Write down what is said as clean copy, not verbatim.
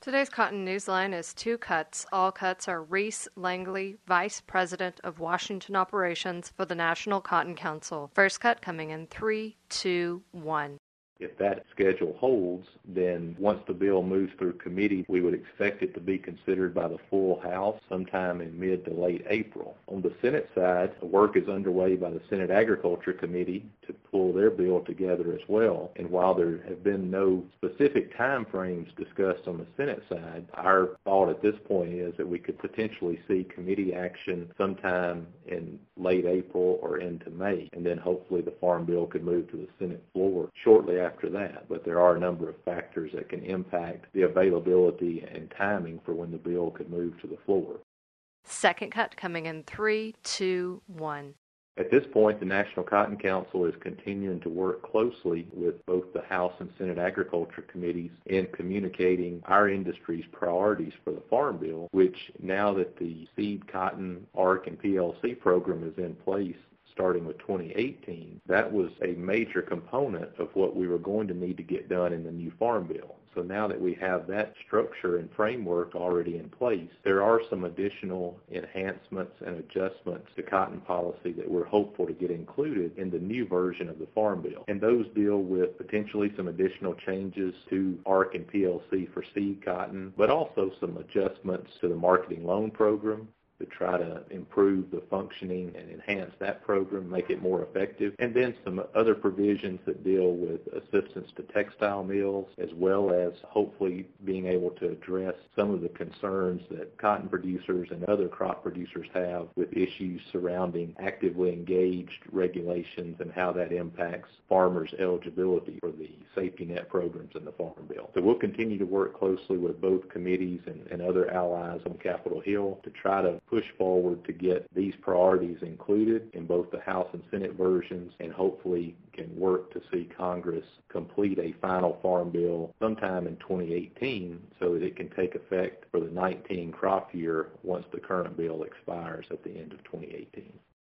Today's Cotton Newsline is two cuts. All cuts are Reese Langley, Vice President of Washington Operations for the National Cotton Council. First cut coming in 3, 2, 1. If that schedule holds, then once the bill moves through committee, we would expect it to be considered by the full House sometime in mid to late April. On the Senate side, work is underway by the Senate Agriculture Committee to pull their bill together as well. And while there have been no specific time frames discussed on the Senate side, our thought at this point is that we could potentially see committee action sometime in late April or into May, and then hopefully the Farm Bill could move to the Senate floor shortly after that. But there are a number of factors that can impact the availability and timing for when the bill could move to the floor. Second cut coming in 3, 2, 1. At this point, the National Cotton Council is continuing to work closely with both the House and Senate Agriculture Committees in communicating our industry's priorities for the Farm Bill, which now that the seed, cotton, ARC, and PLC program is in place, starting with 2018, that was a major component of what we were going to need to get done in the new Farm Bill. So now that we have that structure and framework already in place, there are some additional enhancements and adjustments to cotton policy that we're hopeful to get included in the new version of the Farm Bill. And those deal with potentially some additional changes to ARC and PLC for seed cotton, but also some adjustments to the marketing loan program to try to improve the functioning and enhance that program, make it more effective, and then some other provisions that deal with assistance to textile mills, as well as hopefully being able to address some of the concerns that cotton producers and other crop producers have with issues surrounding actively engaged regulations and how that impacts farmers' eligibility for the safety net programs in the Farm Bill. So we'll continue to work closely with both committees and other allies on Capitol Hill to try to push forward to get these priorities included in both the House and Senate versions, and hopefully can work to see Congress complete a final Farm Bill sometime in 2018 so that it can take effect for the 19 crop year once the current bill expires at the end of 2018.